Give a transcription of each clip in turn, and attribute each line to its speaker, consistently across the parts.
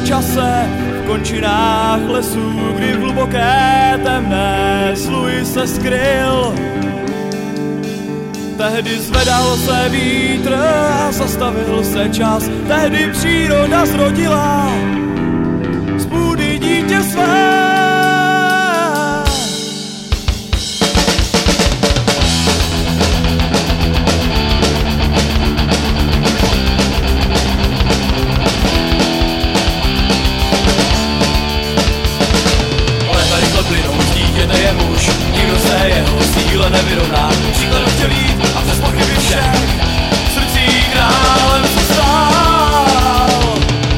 Speaker 1: čase v končinách lesů, kdy v hluboké temné sluji se skryl. Tehdy zvedal se vítr a zastavil se čas, tehdy příroda zrodila z půdy dítě své.
Speaker 2: Nikdo se jeho síle nevyrovná, příkladem chtěl jít a přes pochyby všech v srdcí králem se stál.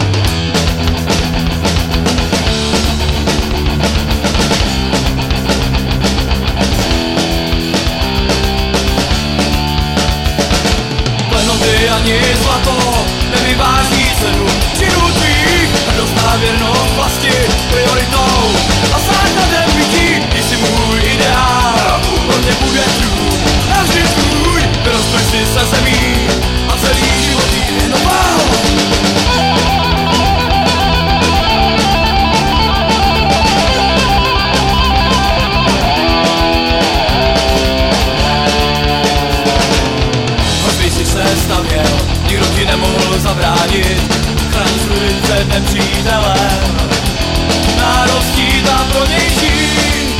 Speaker 2: Klenoty ani zlato nevyváží cenu činů tvých, hrdost a věrnost vlasti prioritou a základem bytí. Ty jsi můj ideál, pro tě bude trůn, navždy tvůj, vyrostl jsi se zemí a celý život jí věnoval. Hrozby si se stavěl, nikdo ti nemohl zabránit, chrání svůj před nepřítelem, národ chtít a pro něj žít.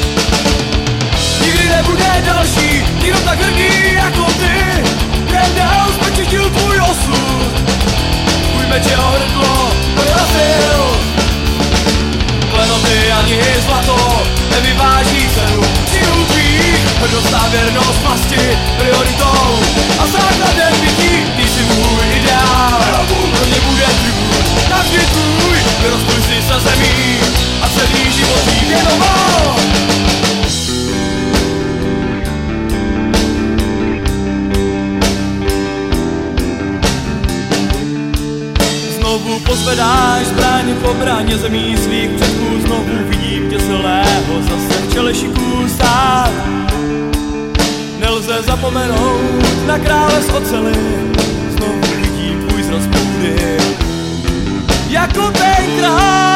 Speaker 2: Nikdy nebude další, nikdo tak hrdý jako ty, jen dál zpočistil tvůj osud, tvůj meč jeho hrdlo prorazil. Klenoty ani zlato nevyváží cenu činů tvých, hrdost a věrnost vlasti prioritou a základem bytí. Ty jsi můj ideál, pro mě bude trůn, navždy tvůj, vyrostl jsi se zemí a celý život jí věnoval.
Speaker 1: Znovu pozvedáš zbraň k obraně zemí svých předků, znovu vidím tě silného zase v čele šiků stát. Nelze zapomenout na krále z oceli, znovu vidím tvůj zrost půdy jako tenkrát.